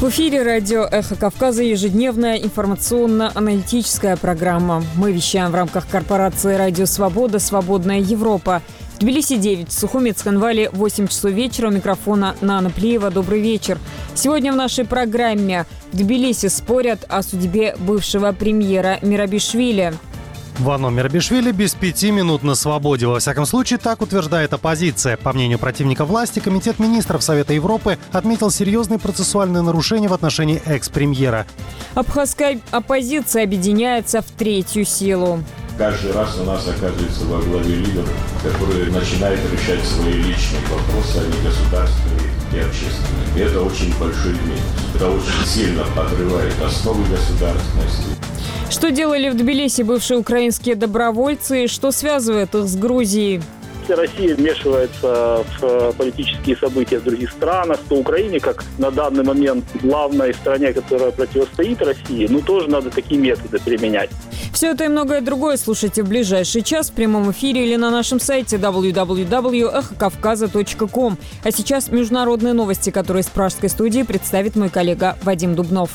В эфире радио «Эхо Кавказа» ежедневная информационно-аналитическая программа. Мы вещаем в рамках корпорации «Радио Свобода. Свободная Европа». В Тбилиси 9, в Сухуми, Цхинвале 8 часов вечера. У микрофона Нана Плиева. Добрый вечер. Сегодня в нашей программе в Тбилиси спорят о судьбе бывшего премьера Мерабишвили. Вано Мерабишвили без 5 минут на свободе. Во всяком случае, так утверждает оппозиция. По мнению противника власти, Комитет министров Совета Европы отметил серьезные процессуальные нарушения в отношении экс-премьера. Абхазская оппозиция объединяется в третью силу. Каждый раз у нас оказывается во главе лидер, который начинает решать свои личные вопросы, а не государственные и общественные. И это очень большой минус. Это очень сильно подрывает основы государственности. Что делали в Тбилиси бывшие украинские добровольцы и что связывает их с Грузией? Если Россия вмешивается в политические события в других странах, то Украине, как на данный момент главной стране, которая противостоит России, тоже надо такие методы применять. Все это и многое другое слушайте в ближайший час в прямом эфире или на нашем сайте www.эхокавказа.ком. А сейчас международные новости, которые из пражской студии представит мой коллега Вадим Дубнов.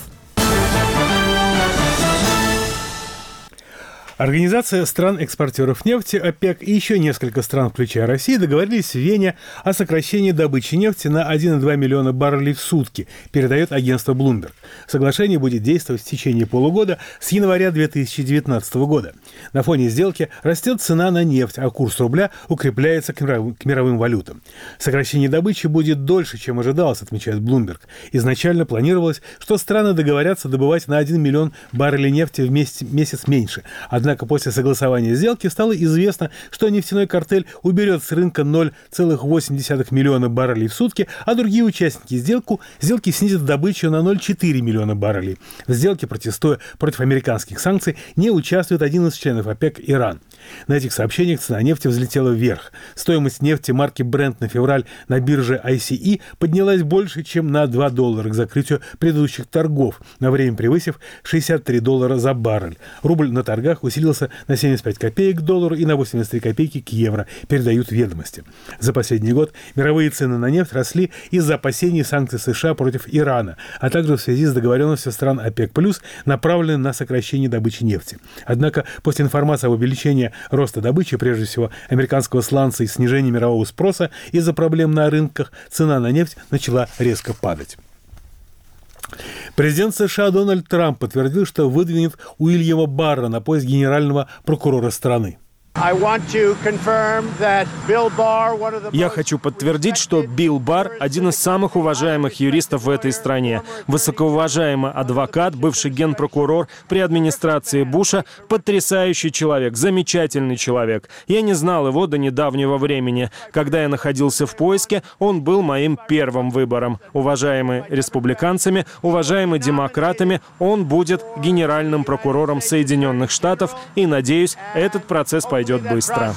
Организация стран-экспортеров нефти ОПЕК и еще несколько стран, включая Россию, договорились в Вене о сокращении добычи нефти на 1,2 миллиона баррелей в сутки, передает агентство Bloomberg. Соглашение будет действовать в течение полугода с января 2019 года. На фоне сделки растет цена на нефть, а курс рубля укрепляется к мировым валютам. Сокращение добычи будет дольше, чем ожидалось, отмечает Bloomberg. Изначально планировалось, что страны договорятся добывать на 1 миллион баррелей нефти в месяц меньше. Однако после согласования сделки стало известно, что нефтяной картель уберет с рынка 0,8 миллиона баррелей в сутки, а другие участники сделки снизят добычу на 0,4 миллиона баррелей. В сделке, протестуя против американских санкций, не участвует один из членов ОПЕК – Иран. На этих сообщениях цена нефти взлетела вверх. Стоимость нефти марки Brent на февраль на бирже ICE поднялась больше, чем на $2 к закрытию предыдущих торгов, на время превысив $63 за баррель. Рубль на торгах усилился на 75 копеек к доллару и на 83 копейки к евро, передают ведомости. За последний год мировые цены на нефть росли из-за опасений санкций США против Ирана, а также в связи с договоренностью стран ОПЕК+, направленной на сокращение добычи нефти. Однако после информации об увеличении роста добычи, прежде всего американского сланца и снижении мирового спроса из-за проблем на рынках, цена на нефть начала резко падать. Президент США Дональд Трамп подтвердил, что выдвинет Уильяма Барра на пост генерального прокурора страны. Я хочу подтвердить, что Билл Барр – один из самых уважаемых юристов в этой стране. Высокоуважаемый адвокат, бывший генпрокурор при администрации Буша, потрясающий человек, замечательный человек. Я не знал его до недавнего времени. Когда я находился в поиске, он был моим первым выбором. Уважаемый республиканцами, уважаемый демократами, он будет генеральным прокурором Соединенных Штатов, и, надеюсь, этот процесс пойдет быстро.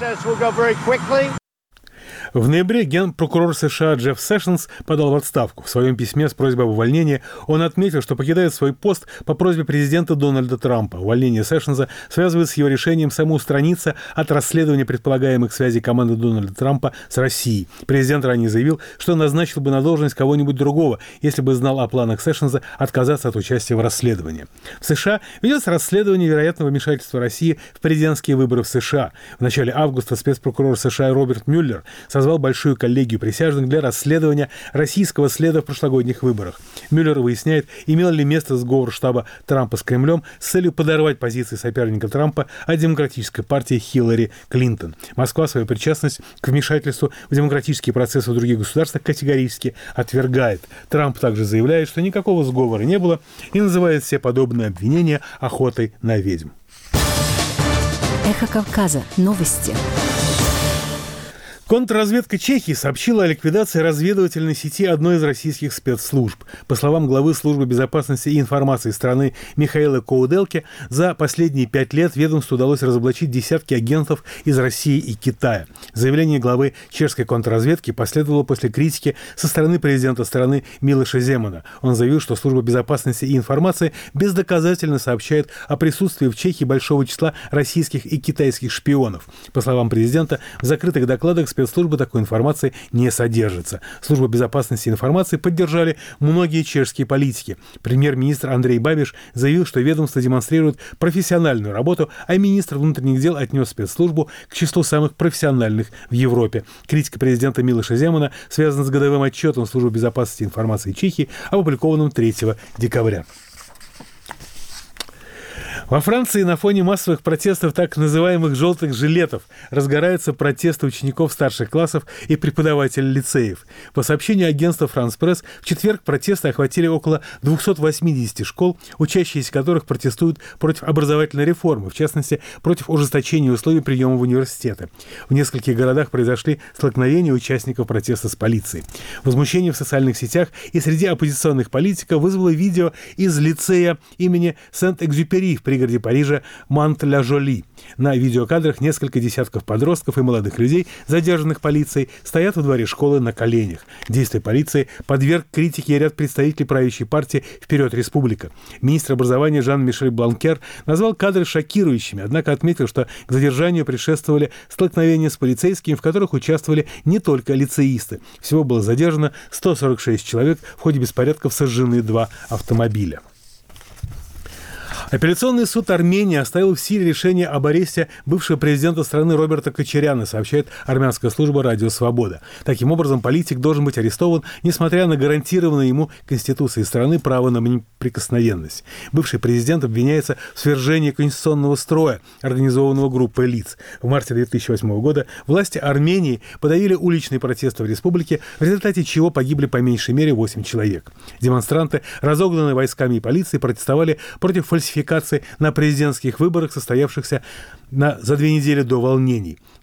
В ноябре генпрокурор США Джефф Сэшнс подал в отставку. В своем письме с просьбой об увольнении он отметил, что покидает свой пост по просьбе президента Дональда Трампа. Увольнение Сэшнса связывает с его решением самоустраниться от расследования предполагаемых связей команды Дональда Трампа с Россией. Президент ранее заявил, что назначил бы на должность кого-нибудь другого, если бы знал о планах Сэшнса отказаться от участия в расследовании. В США ведется расследование вероятного вмешательства России в президентские выборы в США. В начале августа спецпрокурор США Роберт Мюллер созвал большую коллегию присяжных для расследования российского следа в прошлогодних выборах. Мюллер выясняет, имел ли место сговор штаба Трампа с Кремлем с целью подорвать позиции соперника Трампа от демократической партии Хиллари Клинтон. Москва свою причастность к вмешательству в демократические процессы в других государствах категорически отвергает. Трамп также заявляет, что никакого сговора не было и называет все подобные обвинения охотой на ведьм. Эхо Кавказа. Новости. Контрразведка Чехии сообщила о ликвидации разведывательной сети одной из российских спецслужб. По словам главы службы безопасности и информации страны Михаила Коуделки, за последние 5 лет ведомству удалось разоблачить десятки агентов из России и Китая. Заявление главы чешской контрразведки последовало после критики со стороны президента страны Милоша Земана. Он заявил, что служба безопасности и информации бездоказательно сообщает о присутствии в Чехии большого числа российских и китайских шпионов. По словам президента, в закрытых докладах спецслужб спецслужбы такой информации не содержится. Службу безопасности информации поддержали многие чешские политики. Премьер-министр Андрей Бабиш заявил, что ведомство демонстрирует профессиональную работу, а министр внутренних дел отнес спецслужбу к числу самых профессиональных в Европе. Критика президента Милоша Земана связана с годовым отчетом Службы безопасности информации Чехии, опубликованным 3 декабря. Во Франции на фоне массовых протестов так называемых «желтых жилетов» разгораются протесты учеников старших классов и преподавателей лицеев. По сообщению агентства «Франс Пресс», в четверг протесты охватили около 280 школ, учащиеся которых протестуют против образовательной реформы, в частности, против ужесточения условий приема в университеты. В нескольких городах произошли столкновения участников протеста с полицией. Возмущение в социальных сетях и среди оппозиционных политиков вызвало видео из лицея имени Сент-Экзюпери в пригороде Парижа Мант-ля-Жоли. На видеокадрах несколько десятков подростков и молодых людей, задержанных полицией, стоят во дворе школы на коленях. Действия полиции подверг критике ряд представителей правящей партии «Вперед, Республика». Министр образования Жан-Мишель Бланкер назвал кадры шокирующими, однако отметил, что к задержанию предшествовали столкновения с полицейскими, в которых участвовали не только лицеисты. Всего было задержано 146 человек, в ходе беспорядков сожжены 2 автомобиля. Апелляционный суд Армении оставил в силе решение об аресте бывшего президента страны Роберта Кочаряна, сообщает армянская служба «Радио Свобода». Таким образом, политик должен быть арестован, несмотря на гарантированное ему Конституцией страны право на неприкосновенность. Бывший президент обвиняется в свержении конституционного строя, организованного группой лиц. В марте 2008 года власти Армении подавили уличные протесты в республике, в результате чего погибли по меньшей мере 8 человек. Демонстранты, разогнанные войсками и полицией, протестовали против фальсификации на президентских выборах, состоявшихся за 2 недели до волнений.